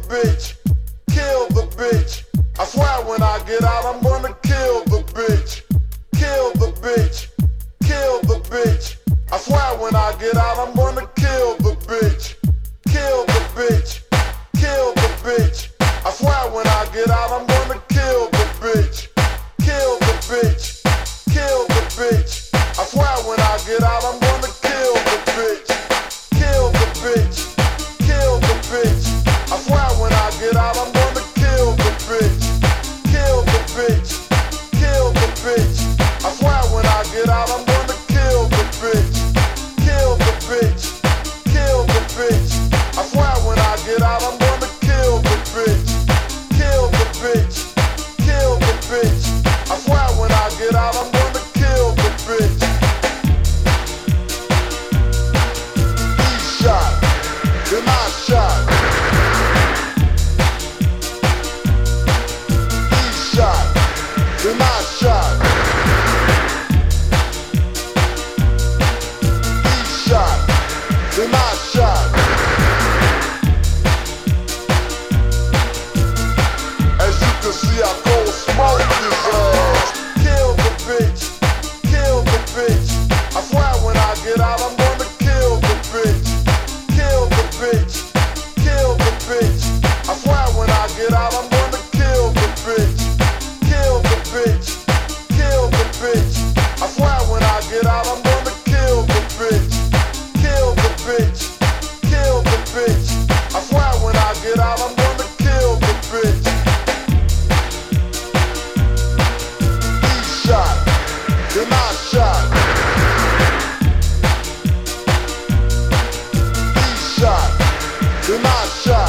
bitch, kill the bitch. I swear when I get out I'm gonna kill the bitch, kill the bitch, kill the bitch. I swear when I get out I'm gonna kill the bitch, kill the bitch, kill the bitch. I swear when I get out I'm gonna kill the bitch, kill the bitch, kill the bitch. I swear when I get out I'm gonna kill the bitch, kill the bitch, kill the bitch. I swear when I get out I'm gonna kill the bitch, kill the bitch, kill the bitch. I swear when I get out I'm gonna kill the bitch, kill the bitch, kill the bitch. I swear when I get out I'm gonna kill the bitch, kill the bitch, kill the bitch. I swear when I get out I'm gonna kill the bitch. He shot, then I shot. He shot, then I shot. He shot, then I shot. As you can see, I go smoke his ass. Kill the bitch, kill the bitch. I swear when I get out I'm gonna kill the bitch, kill the bitch, kill the bitch. I swear when I get out I'm gonna kill the bitch, kill the bitch, kill the bitch. I swear when I get out I'm gonna kill the bitch, kill the bitch, kill the bitch. I swear when I get out I'm gonna kill the bitch. He shot, then I shot. He shot, then I shot.